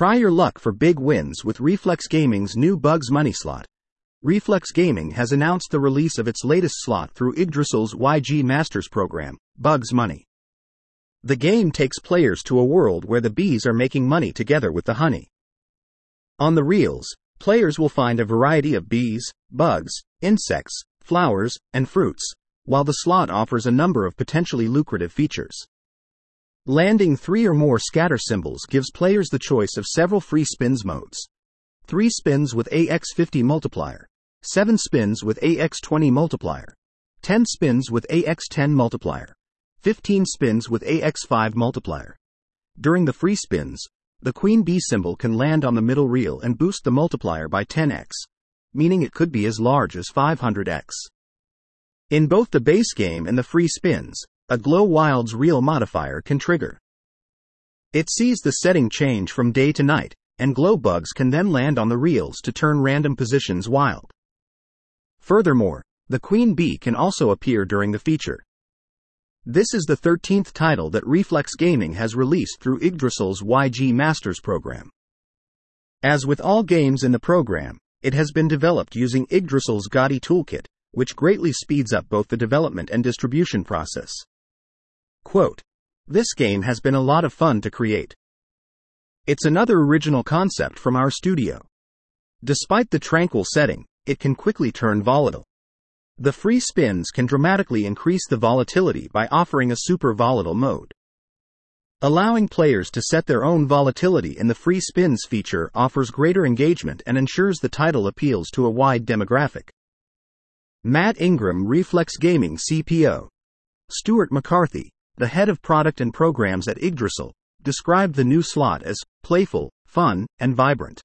Try your luck for big wins with Reflex Gaming's new Bugs Money slot. Reflex Gaming has announced the release of its latest slot through Yggdrasil's YG Masters program, Bugs Money. The game takes players to a world where the bees are making money together with the honey. On the reels, players will find a variety of bees, bugs, insects, flowers, and fruits, while the slot offers a number of potentially lucrative features. Landing 3 or more scatter symbols gives players the choice of several free spins modes. 3 spins with AX50 multiplier, 7 spins with AX20 multiplier, 10 spins with AX10 multiplier, 15 spins with AX5 multiplier. During the free spins, the queen bee symbol can land on the middle reel and boost the multiplier by 10x, meaning it could be as large as 500x. In both the base game and the free spins, a Glow Wilds reel modifier can trigger. It sees the setting change from day to night, and glow bugs can then land on the reels to turn random positions wild. Furthermore, the queen bee can also appear during the feature. This is the 13th title that Reflex Gaming has released through Yggdrasil's YG Masters program. As with all games in the program, it has been developed using Yggdrasil's GOTY toolkit, which greatly speeds up both the development and distribution process. Quote, "This game has been a lot of fun to create. It's another original concept from our studio. Despite the tranquil setting, it can quickly turn volatile. The free spins can dramatically increase the volatility by offering a super volatile mode. Allowing players to set their own volatility in the free spins feature offers greater engagement and ensures the title appeals to a wide demographic." Matt Ingram, Reflex Gaming CPO. Stuart McCarthy, the head of product and programs at Yggdrasil, described the new slot as playful, fun, and vibrant.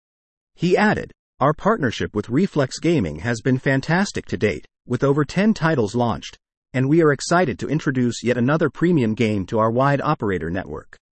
He added, "Our partnership with Reflex Gaming has been fantastic to date, with over 10 titles launched, and we are excited to introduce yet another premium game to our wide operator network."